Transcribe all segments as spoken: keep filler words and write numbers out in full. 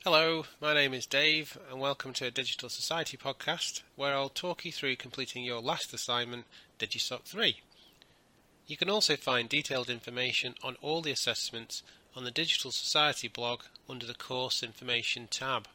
Hello, my name is Dave and welcome to a Digital Society podcast where I'll talk you through completing your last assignment, DigiSoc three. You can also find detailed information on all the assessments on the Digital Society blog under the Course Information tab.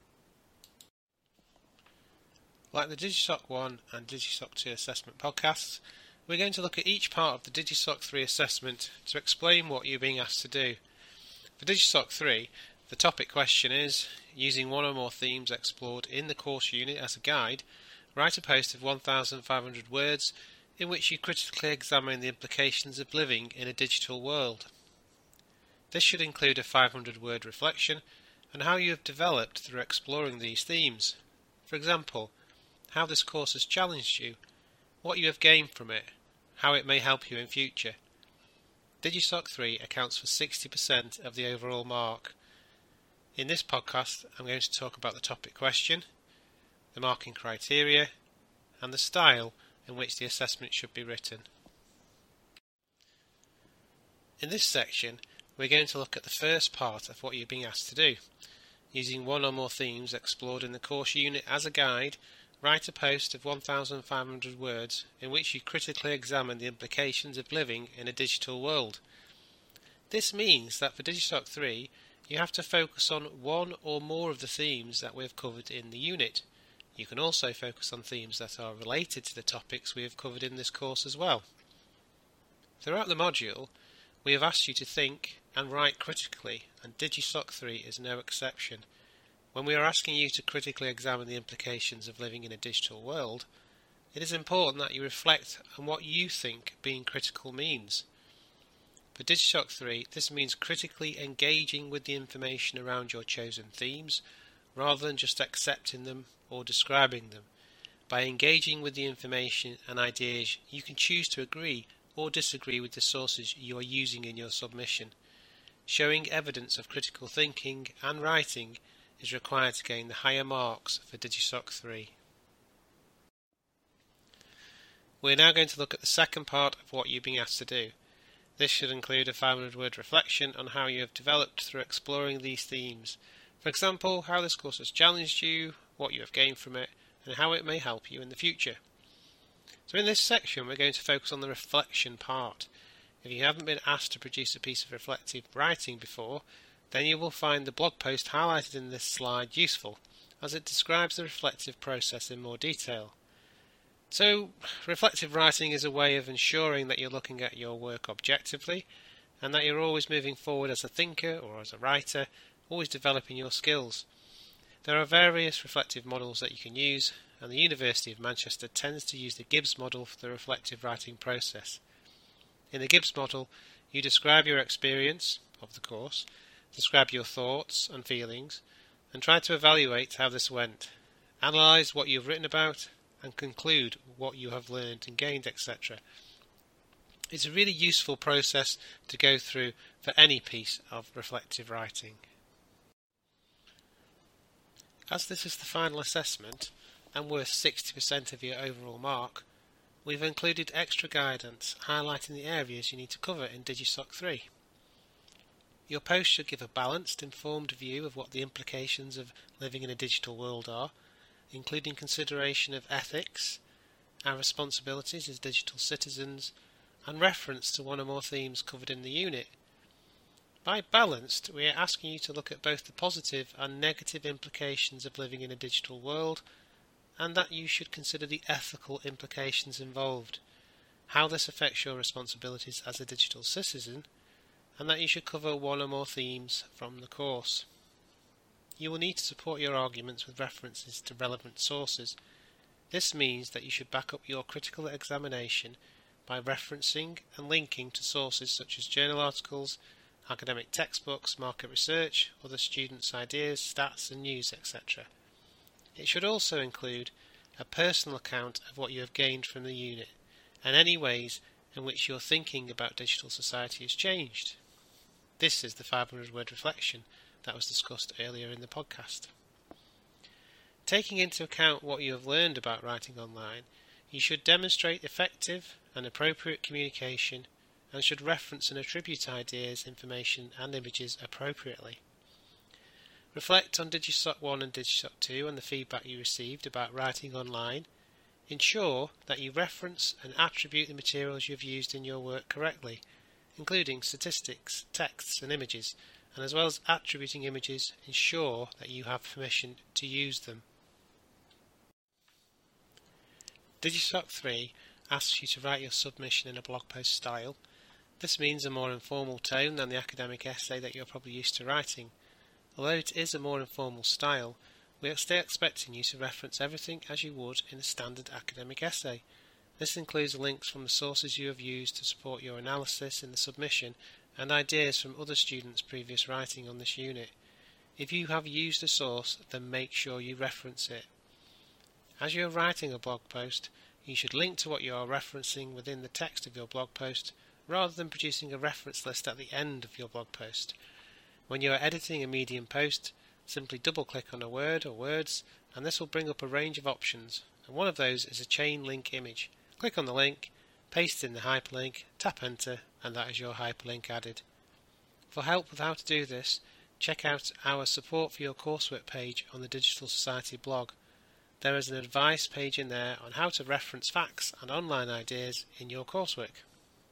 Like the DigiSoc one and DigiSoc two assessment podcasts, we're going to look at each part of the DigiSoc three assessment to explain what you're being asked to do. For DigiSoc three, the topic question is, using one or more themes explored in the course unit as a guide, write a post of one thousand five hundred words in which you critically examine the implications of living in a digital world. This should include a five hundred word reflection on how you have developed through exploring these themes. For example, how this course has challenged you, what you have gained from it, how it may help you in future. DigiSoc three accounts for sixty percent of the overall mark. In this podcast, I'm going to talk about the topic question, the marking criteria, and the style in which the assessment should be written. In this section, we're going to look at the first part of what you're being asked to do. Using one or more themes explored in the course unit as a guide, write a post of one thousand five hundred words in which you critically examine the implications of living in a digital world. This means that for DigiSoc three, you have to focus on one or more of the themes that we have covered in the unit. You can also focus on themes that are related to the topics we have covered in this course as well. Throughout the module, we have asked you to think and write critically, and DigiSoc three is no exception. When we are asking you to critically examine the implications of living in a digital world, it is important that you reflect on what you think being critical means. For DigiSoc three, this means critically engaging with the information around your chosen themes, rather than just accepting them or describing them. By engaging with the information and ideas, you can choose to agree or disagree with the sources you are using in your submission. Showing evidence of critical thinking and writing is required to gain the higher marks for DigiSoc three. We're now going to look at the second part of what you're being asked to do. This should include a five hundred word reflection on how you have developed through exploring these themes. For example, how this course has challenged you, what you have gained from it, and how it may help you in the future. So in this section, we're going to focus on the reflection part. If you haven't been asked to produce a piece of reflective writing before, then you will find the blog post highlighted in this slide useful, as it describes the reflective process in more detail. So, reflective writing is a way of ensuring that you're looking at your work objectively, and that you're always moving forward as a thinker or as a writer, always developing your skills. There are various reflective models that you can use, and the University of Manchester tends to use the Gibbs model for the reflective writing process. In the Gibbs model, you describe your experience of the course, describe your thoughts and feelings, and try to evaluate how this went. Analyse what you've written about, and conclude what you have learned and gained, et cetera. It's a really useful process to go through for any piece of reflective writing. As this is the final assessment, and worth sixty percent of your overall mark, we've included extra guidance highlighting the areas you need to cover in DigiSoc three. Your post should give a balanced, informed view of what the implications of living in a digital world are, including consideration of ethics, our responsibilities as digital citizens, and reference to one or more themes covered in the unit. By balanced, we are asking you to look at both the positive and negative implications of living in a digital world, and that you should consider the ethical implications involved, how this affects your responsibilities as a digital citizen, and that you should cover one or more themes from the course. You will need to support your arguments with references to relevant sources. This means that you should back up your critical examination by referencing and linking to sources such as journal articles, academic textbooks, market research, other students' ideas, stats and news, et cetera. It should also include a personal account of what you have gained from the unit and any ways in which your thinking about digital society has changed. This is the five hundred word reflection that was discussed earlier in the podcast. Taking into account what you have learned about writing online, you should demonstrate effective and appropriate communication and should reference and attribute ideas, information and images appropriately. Reflect on Digisoc one and Digisoc two and the feedback you received about writing online. Ensure that you reference and attribute the materials you have used in your work correctly, including statistics, texts and images, and as well as attributing images, ensure that you have permission to use them. Digisoc three asks you to write your submission in a blog post style. This means a more informal tone than the academic essay that you're probably used to writing. Although it is a more informal style, we are still expecting you to reference everything as you would in a standard academic essay. This includes links from the sources you have used to support your analysis in the submission and ideas from other students' previous writing on this unit. If you have used a source, then make sure you reference it. As you are writing a blog post, you should link to what you are referencing within the text of your blog post, rather than producing a reference list at the end of your blog post. When you are editing a Medium post, simply double-click on a word or words, and this will bring up a range of options, and one of those is a chain link image. Click on the link, paste in the hyperlink, tap enter, and that is your hyperlink added. For help with how to do this, check out our Support for Your Coursework page on the Digital Society blog. There is an advice page in there on how to reference facts and online ideas in your coursework.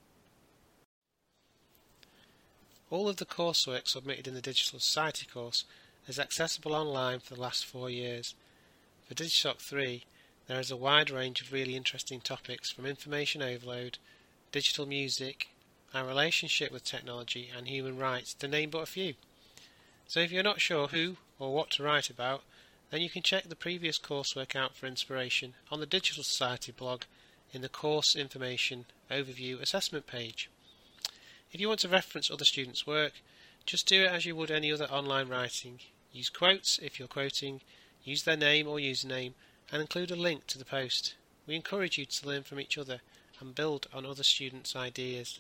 All of the coursework submitted in the Digital Society course is accessible online for the last four years. For Digisoc three, there is a wide range of really interesting topics from information overload, digital music, our relationship with technology and human rights, to name but a few. So if you're not sure who or what to write about, then you can check the previous coursework out for inspiration on the Digital Society blog in the Course Information Overview Assessment page. If you want to reference other students' work, just do it as you would any other online writing. Use quotes if you're quoting, use their name or username, and include a link to the post. We encourage you to learn from each other and build on other students' ideas.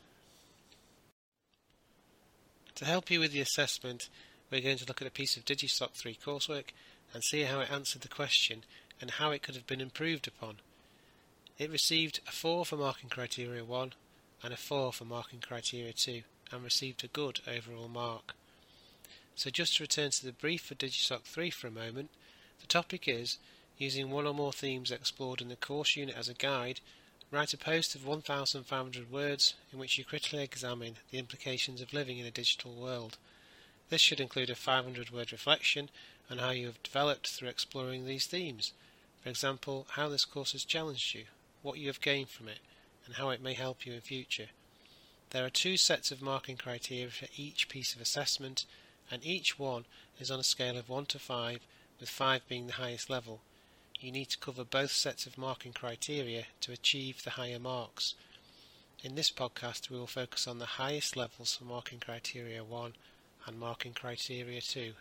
To help you with the assessment, we're going to look at a piece of Digisoc three coursework and see how it answered the question and how it could have been improved upon. It received a four for marking criteria one and a four for marking criteria two, and received a good overall mark. So just to return to the brief for Digisoc three for a moment, the topic is, using one or more themes explored in the course unit as a guide, write a post of one thousand five hundred words in which you critically examine the implications of living in a digital world. This should include a five hundred word reflection on how you have developed through exploring these themes. For example, how this course has challenged you, what you have gained from it, and how it may help you in future. There are two sets of marking criteria for each piece of assessment, and each one is on a scale of one to five, with five being the highest level. You need to cover both sets of marking criteria to achieve the higher marks. In this podcast we will focus on the highest levels for marking criteria one and marking criteria two.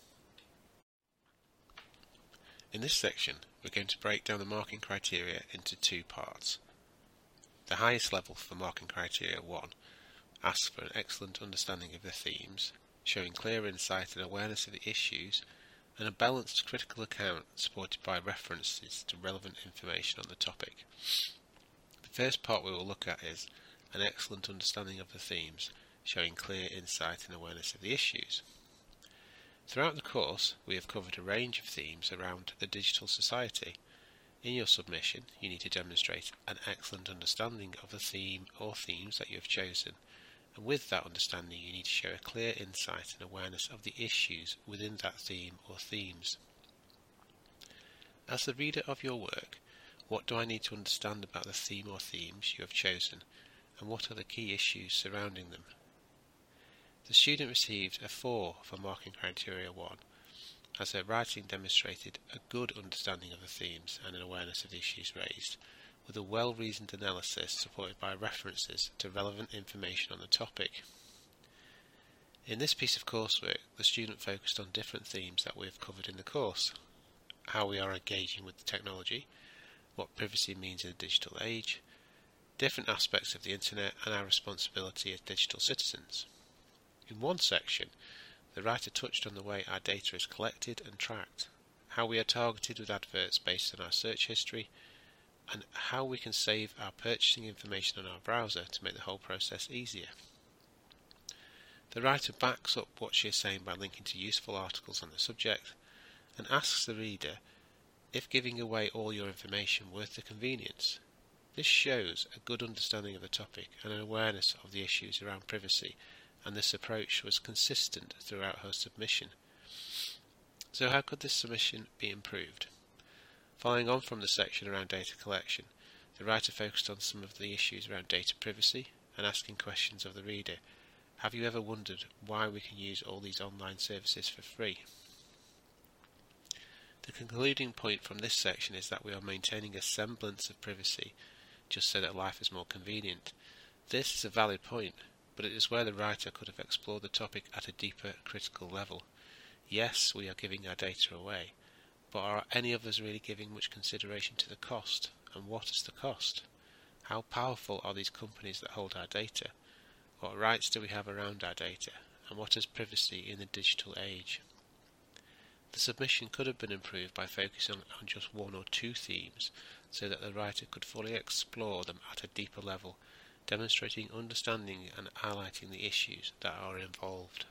In this section, we're going to break down the marking criteria into two parts. The highest level for marking criteria one asks for an excellent understanding of the themes, showing clear insight and awareness of the issues, and a balanced critical account supported by references to relevant information on the topic. The first part we will look at is an excellent understanding of the themes, showing clear insight and awareness of the issues. Throughout the course, we have covered a range of themes around the digital society. In your submission, you need to demonstrate an excellent understanding of the theme or themes that you have chosen, and with that understanding you need to show a clear insight and awareness of the issues within that theme or themes. As the reader of your work, what do I need to understand about the theme or themes you have chosen, and what are the key issues surrounding them? The student received a four for marking criteria one, as their writing demonstrated a good understanding of the themes and an awareness of the issues raised, with a well-reasoned analysis supported by references to relevant information on the topic. In this piece of coursework, the student focused on different themes that we have covered in the course: how we are engaging with the technology, what privacy means in a digital age, different aspects of the internet, and our responsibility as digital citizens. In one section, the writer touched on the way our data is collected and tracked, how we are targeted with adverts based on our search history, and how we can save our purchasing information on our browser to make the whole process easier. The writer backs up what she is saying by linking to useful articles on the subject, and asks the reader if giving away all your information worth the convenience. This shows a good understanding of the topic and an awareness of the issues around privacy, and this approach was consistent throughout her submission. So how could this submission be improved? Following on from the section around data collection, the writer focused on some of the issues around data privacy and asking questions of the reader. Have you ever wondered why we can use all these online services for free? The concluding point from this section is that we are maintaining a semblance of privacy just so that life is more convenient. This is a valid point, but it is where the writer could have explored the topic at a deeper critical level. Yes, we are giving our data away, but are any of us really giving much consideration to the cost? And what is the cost? How powerful are these companies that hold our data? What rights do we have around our data? And what is privacy in the digital age? The submission could have been improved by focusing on just one or two themes, so that the writer could fully explore them at a deeper level, demonstrating understanding and highlighting the issues that are involved.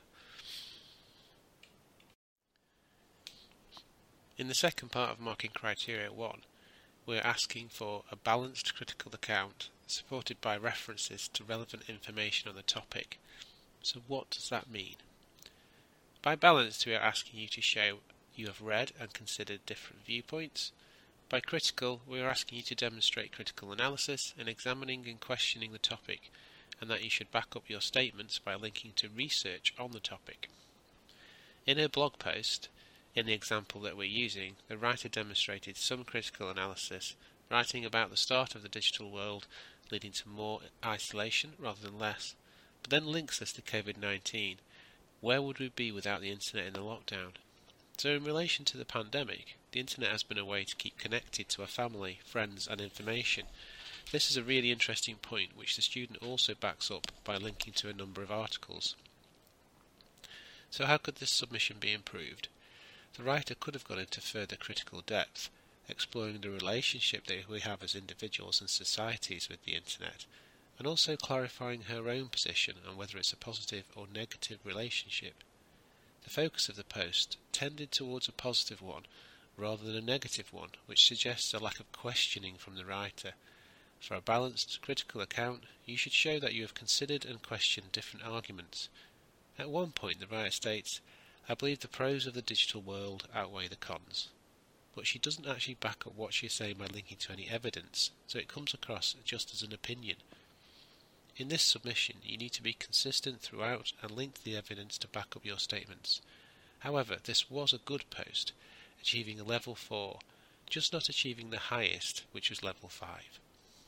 In the second part of Marking Criteria one, we are asking for a balanced critical account supported by references to relevant information on the topic. So what does that mean? By balanced, we are asking you to show you have read and considered different viewpoints. By critical, we are asking you to demonstrate critical analysis in examining and questioning the topic, and that you should back up your statements by linking to research on the topic. In her blog post, in the example that we're using, the writer demonstrated some critical analysis, writing about the start of the digital world leading to more isolation rather than less, but then links this to COVID nineteen. Where would we be without the internet in the lockdown? So in relation to the pandemic, the internet has been a way to keep connected to our family, friends and information. This is a really interesting point which the student also backs up by linking to a number of articles. So how could this submission be improved? The writer could have gone into further critical depth, exploring the relationship that we have as individuals and societies with the internet, and also clarifying her own position on whether it's a positive or negative relationship. The focus of the post tended towards a positive one rather than a negative one, which suggests a lack of questioning from the writer. For a balanced, critical account, you should show that you have considered and questioned different arguments. At one point the writer states, I believe the pros of the digital world outweigh the cons. But she doesn't actually back up what she is saying by linking to any evidence, so it comes across just as an opinion. In this submission, you need to be consistent throughout and link to the evidence to back up your statements. However, this was a good post, achieving a level four, just not achieving the highest, which was level five.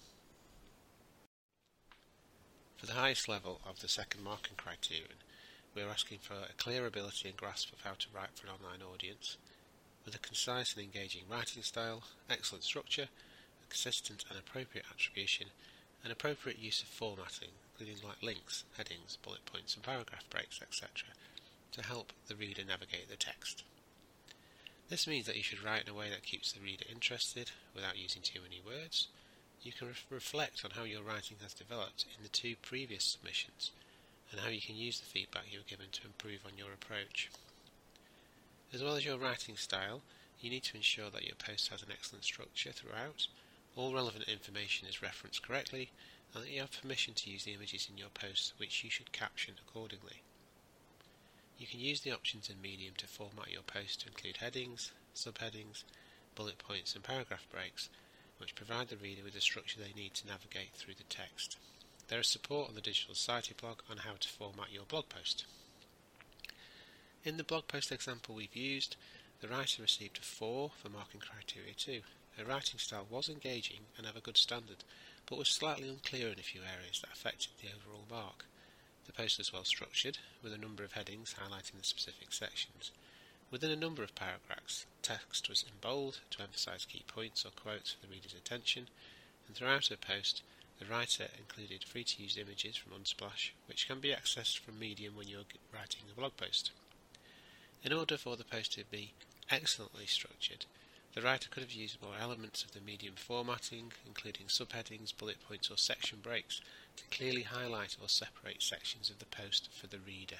For the highest level of the second marking criterion, we are asking for a clear ability and grasp of how to write for an online audience, with a concise and engaging writing style, excellent structure, a consistent and appropriate attribution, and appropriate use of formatting, including like links, headings, bullet points and paragraph breaks, et cetera, to help the reader navigate the text. This means that you should write in a way that keeps the reader interested without using too many words. You can re- reflect on how your writing has developed in the two previous submissions, and how you can use the feedback you were given to improve on your approach. As well as your writing style, you need to ensure that your post has an excellent structure throughout, all relevant information is referenced correctly, and that you have permission to use the images in your post, which you should caption accordingly. You can use the options in Medium to format your post to include headings, subheadings, bullet points and paragraph breaks, which provide the reader with the structure they need to navigate through the text. There is support on the Digital Society blog on how to format your blog post. In the blog post example we've used, the writer received a four for marking criteria two. Her writing style was engaging and of a good standard, but was slightly unclear in a few areas that affected the overall mark. The post was well structured, with a number of headings highlighting the specific sections. Within a number of paragraphs, text was in bold to emphasise key points or quotes for the reader's attention, and throughout her post, the writer included free-to-use images from Unsplash, which can be accessed from Medium when you are writing a blog post. In order for the post to be excellently structured, the writer could have used more elements of the Medium formatting, including subheadings, bullet points or section breaks, to clearly highlight or separate sections of the post for the reader.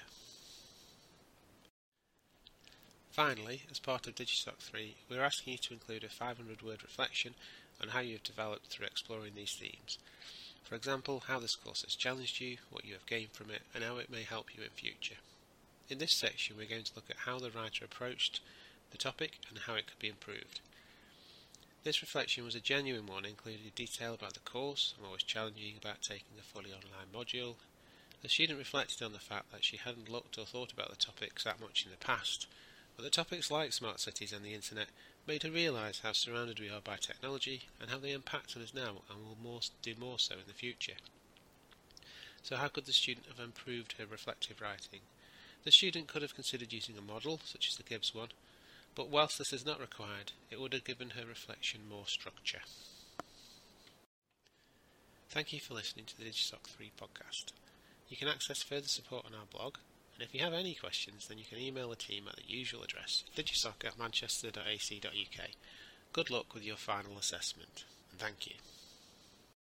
Finally, as part of Digisoc three, we are asking you to include a five hundred word reflection on how you have developed through exploring these themes. For example, how this course has challenged you, what you have gained from it, and how it may help you in future. In this section, we're going to look at how the writer approached the topic and how it could be improved. This reflection was a genuine one, including detail about the course and what was challenging about taking a fully online module. The student reflected on the fact that she hadn't looked or thought about the topics that much in the past, but the topics like smart cities and the internet made her realise how surrounded we are by technology and how they impact on us now and will more, do more so in the future. So how could the student have improved her reflective writing? The student could have considered using a model, such as the Gibbs one, but whilst this is not required, it would have given her reflection more structure. Thank you for listening to the Digisoc three podcast. You can access further support on our blog, and if you have any questions, then you can email the team at the usual address, digisoc at manchester dot a c dot u k. Good luck with your final assessment, and thank you.